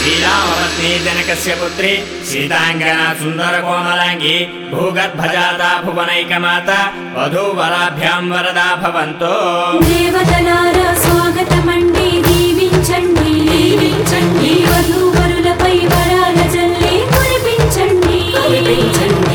శ్రీరామపత్ని జనకస్య పుత్రి సీతాంగనా సుందర కోమలాంగి భూగర్భజాతా భువనైకమాత వధూవరాభ్యాం వరదా భవంతో. దేవతలారా స్వాగతమండి, దీవించండి దీవించండి, వధూవరులపై వరాల జల్లి కురిపించండి కురిపించండి.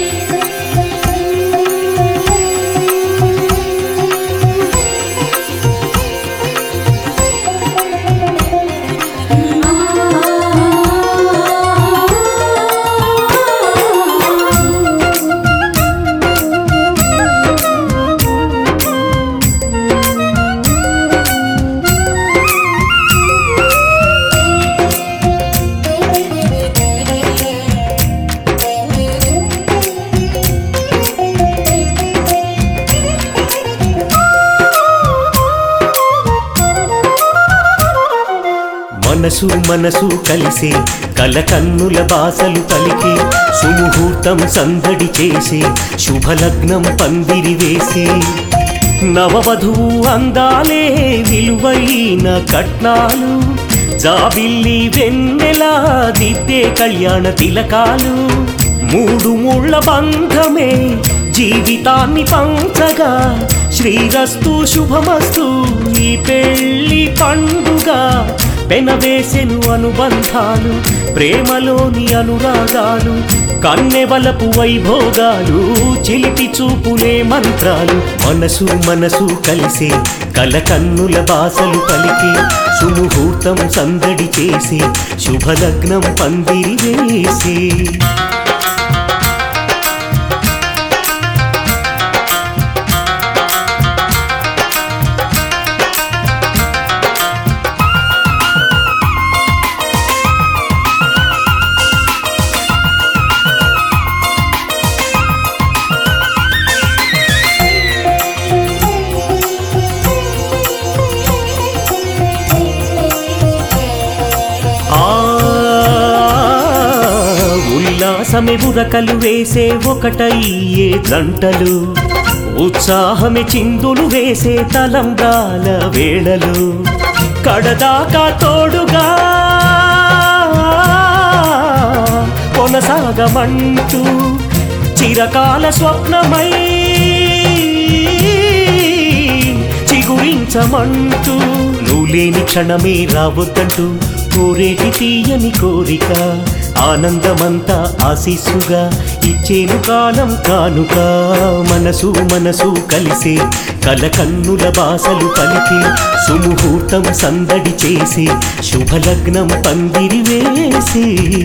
మనసు మనసు కలిసే కలకన్నుల బాసలు పలికి సుముహూర్తం సందడి చేసి శుభలగ్నం పందిరి వేసి నవవధువు అందాలే విలువైన కట్నాలు జాబిల్లి వెన్నెలా దిద్దే కళ్యాణ తిలకాలు మూడు ముళ్ళ బంధమే జీవితాన్ని పంచగా శ్రీరస్తు శుభమస్తు ఈ పెళ్లి పండుగ పెనవేసెను అనుబంధాలు ప్రేమలోని అనురాగాలు కన్నెవలపు వైభోగాలు చిలిపి చూపులే మంత్రాలు మనసు మనసు కలిసే కలకన్నుల బాసలు పలికి సుముహూర్తం సందడి చేసి శుభలగ్నం పందిరి వేసి ఉల్లాసమే బురకలు వేసే ఒకటయ్యే జంటలు ఉత్సాహమే చిందులు వేసే తలంబ్రాల వేళలు కడదాకా తోడుగా కొనసాగమంటూ చిరకాల స్వప్నమై చిగురించమంటూ నువ్వు లేని క్షణమే రావద్దంటూ కోరేటి తీయని కోరిక ఆనందమంతా ఆశీస్సుగా ఇచ్చేను కాలం కానుక మనసు మనసు కలిసే కలకన్నుల బాసలు పలికి సుముహూర్తం సందడి చేసి శుభలగ్నం పందిరి వేసి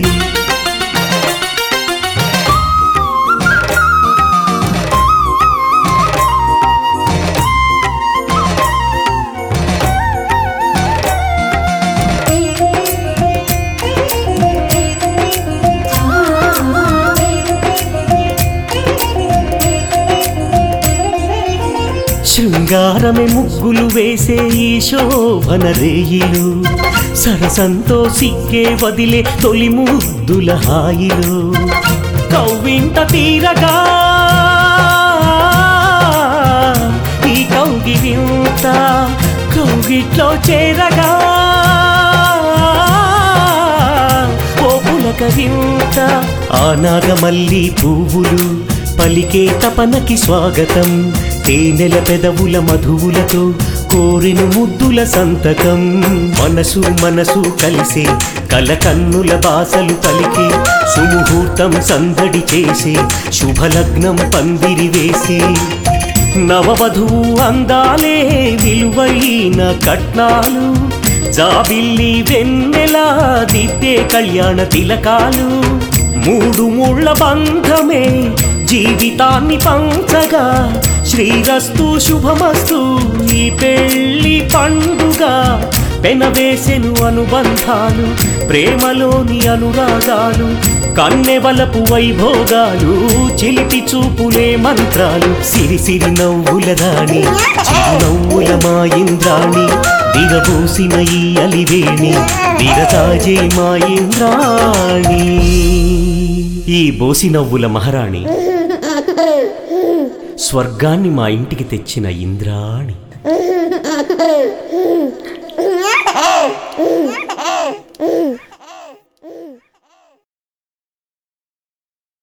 శృంగారమే ముగ్గులు వేసే ఈ శోభన రేయిలు సరసంతో సిక్కే వదిలే తొలి ముద్దుల హాయిలు కవ్వింత తీరగా ఈ కౌగిలింత కౌగిట్లో చేరగా ఓ పులకరింత ఆనాగమల్లి పువ్వులు పలికే తపనకి స్వాగతం తేనెల పెదవుల మధువులతో కోరిను ముద్దుల సంతకం మనసు మనసు కలిసే కలకన్నుల బాసలు పలికి సుముహూర్తం సందడి చేసి శుభలగ్నం పందిరి వేసి నవవధువు అందాలే విలువైన కట్నాలు జాబిల్లి వెన్నెలా దిద్దే కళ్యాణ తిలకాలు మూడు ముళ్ళ బంధమే జీవితాన్ని పంచగా శ్రీరస్తు శుభమస్తు ఈ పెళ్లి పండుగ పెనవేసెను అనుబంధాలు ప్రేమలోని అనురాగాలు కన్నెవలపు వైభోగాలు చిలిపి చూపులే మంత్రాలు సిరి సిరి నవ్వుల దాని చిరునవ్వుల మా ఇంద్రాణి విరబూసిన ఈ అలివేణి విరతాజే మా ఇంద్రాణి ఈ బోసి నవ్వుల మహారాణి స్వర్గాన్ని మా ఇంటికి తెచ్చిన ఇంద్రాణి.